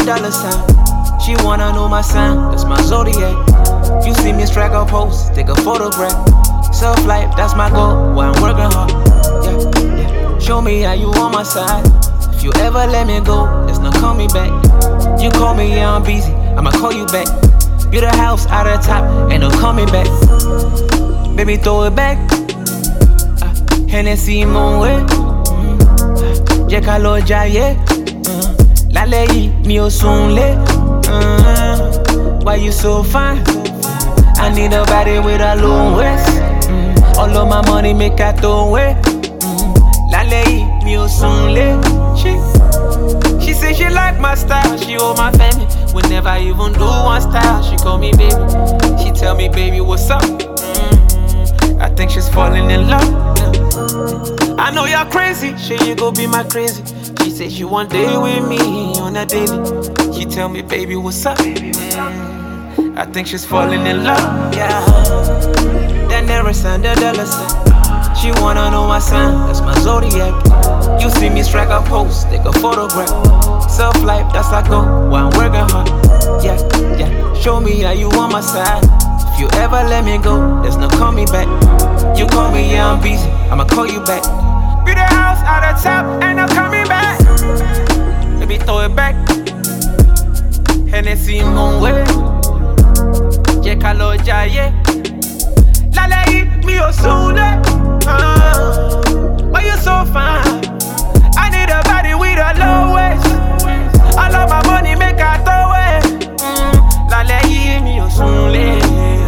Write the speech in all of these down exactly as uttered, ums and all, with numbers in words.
dollar sign. She wanna know my sign, that's my zodiac. You see me strike a post, take a photograph. Self-life, that's my goal, why I'm working hard. Yeah, yeah. Show me how you on my side. If you ever let me go, there's no call me back. You call me, yeah, I'm busy, I'ma call you back. Build a house out of top, ain't no call me back. Baby, throw it back. uh, Hennessy, mon way. Jẹ́ ká lọ jayé. Lálẹ́ yìí mi ò sunlé. Why you so fine? I need a body with a long waist. All of my money make I throw away. Lálẹ́ yìí mi ò sunlé. She, she say she like my style, she hold my family. Whenever I even do one style, she call me baby. She tell me, baby, what's up? Mm, I think she's falling in love. Yeah. I know you're crazy, shit, you go be my crazy. She said she want day with me on a daily. She tell me, baby, what's up? Mm, I think she's falling in love. Yeah. That never sign, the dollar sign. She wanna know my sign, that's my zodiac. You see me strike a post, take a photograph. Self-life, that's I go, while I'm working hard. Yeah, yeah. Show me how you on my side. If you ever let me go, there's no call me back. You call me, yeah, I'm busy, I'ma call you back. Build a house out of top, ain't no coming back. Baby, throw it back. Hennessy, mon way. Jẹ́ ká lọ jayé. Lálẹ́ yìí mi ò sunlé. Uh, but you so fine. I need a body with a low waist. All of my money make I throw it. Mm, lálẹ́ yìí mi ò sunlé.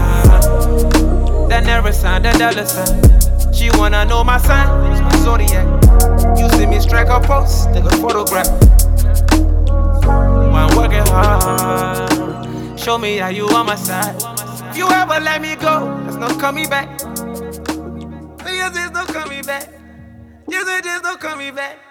That never sign, that dollar sign. She wanna know my sign, it's my zodiac. You see me strike a post, take a photograph. While I'm working hard, show me how you on my side. If you ever let me go, there's no coming back. Yes, there's no coming back. Yes, there's no coming back.